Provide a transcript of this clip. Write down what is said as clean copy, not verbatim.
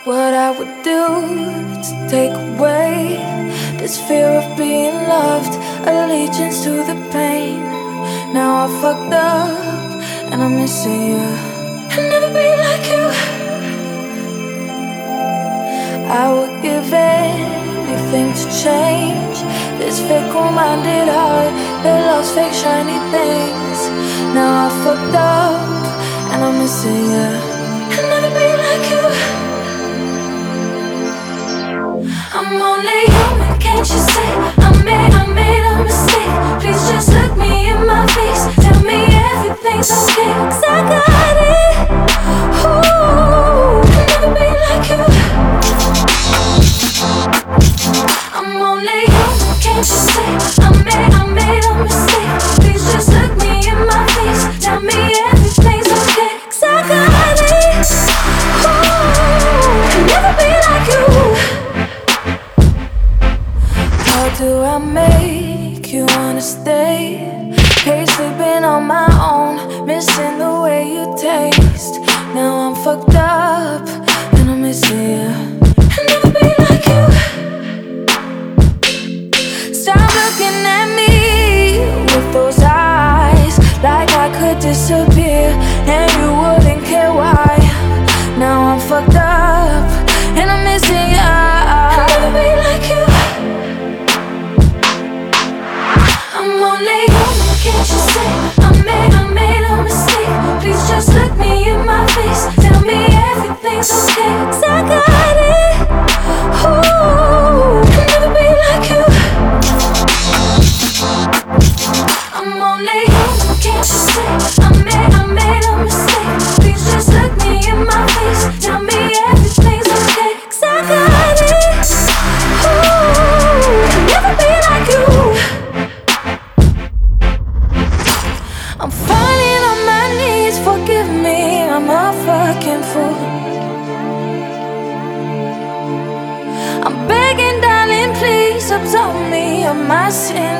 what I would do to take away this fear of being loved, allegiance to the pain. Now I fucked up and I'm missing you. I'll never be like you. I would give anything to change this fickle-minded heart that loves fake shiny things. Now I fucked up and I'm missing you. I'll never be like you. I'm only human, can't you see? I made a mistake. Please just look me in my face. Tell me everything's okay, 'cause I got it. Ooh, I'll never be like you. I'm only human, can't you see? I made a mistake. Please just look me in my face. Tell me everything's okay, 'cause I got it. Ooh, I'll never be like you. How do I make you wanna stay? Hate sleeping on my own, missing the way you taste. Now I'm fucked up and I'm missing you. I'll never be like you. Stop looking at me with those eyes, like I could disappear and you wouldn't care why. Now I'm fucked up and I'm missing you. I'll never be like you. I'm only human, can't you see? I made a mistake. Please just look me in my face. Tell me everything's okay, 'cause I got it. Ooh, I'll never be like you. I'm only human, can't you see? I made a mistake. Please just look me in my face. Tell me everything's okay, 'cause I got it. Ooh, I'll never be like you. I'm falling on my knees, forgive me, I'm a fucking fool. I'm begging, darling, please absolve me of my sin.